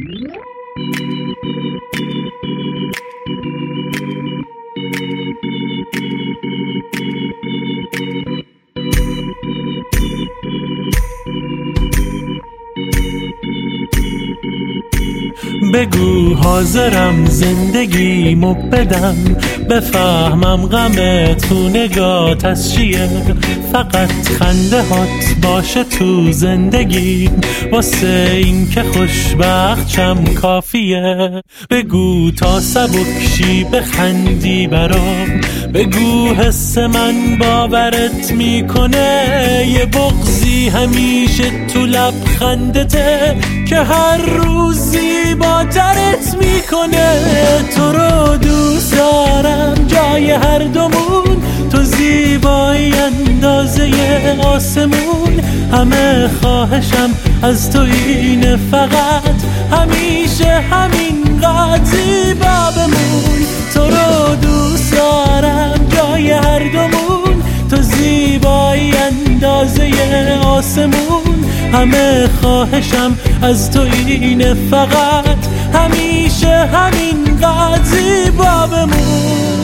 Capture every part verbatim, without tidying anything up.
بگو حاضرم زندگیمو بدم، بفهمم غم تو نگات از چیه، فقط خنده هات باشه تو زندگیم، واسه این که خوشبخت شم کافیه. بگو تا سبکشی بخندی برام، بگو حس من باورت میکنه، یه بغضی همیشه تو لبخندته که هر روز زیباترت میکنه. تو رو دوست دارم جای هر دومون، تو زیبایی اندازه آسمون، همه خواهشم از تو اینه فقط همیشه همینقدر زیبا بمون. تو رو دوست دارم جای هر دومون، تو زیبایی اندازه آسمون، همه خواهشم از تو اینه فقط همیشه همینقدر زیبا بمون.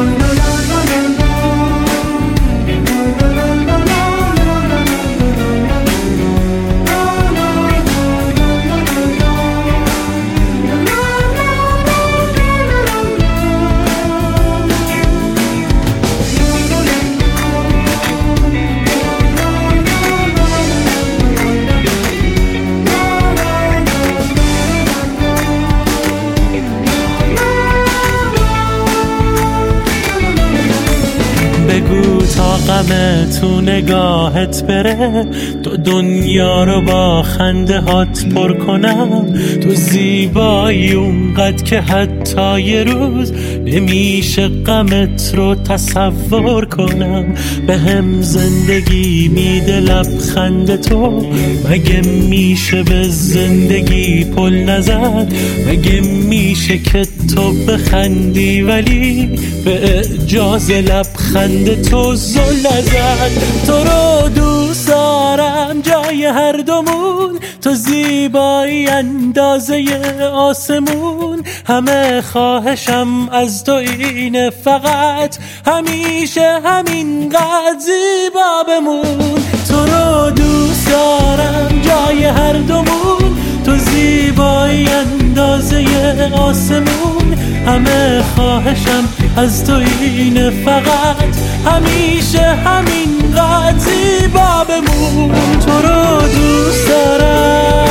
بگو تا غم تو نگاهت بره، تو دنیا رو با خنده هات پر کنم. تو زیبایی اونقدر که حتی یه روز نمیشه غمت رو تصور کنم. به هم زندگی میده لبخند تو، مگه میشه به زندگی پل نزد؟ مگه میشه که تو بخندی ولی به اعجاز لبخند تو زل نزد؟ تو رو دوست دارم جای هر دومون، تو زیبایی اندازه آسمون، همه خواهشم از تو اینه فقط همیشه همینقدر زیبا بمون. تو رو دوست دارم جای هر دومون، تو زیبایی اندازه آسمون، همه خواهشم از تو اینه فقط همیشه همینقدر زیبا بمون. تو رو دوست دارم.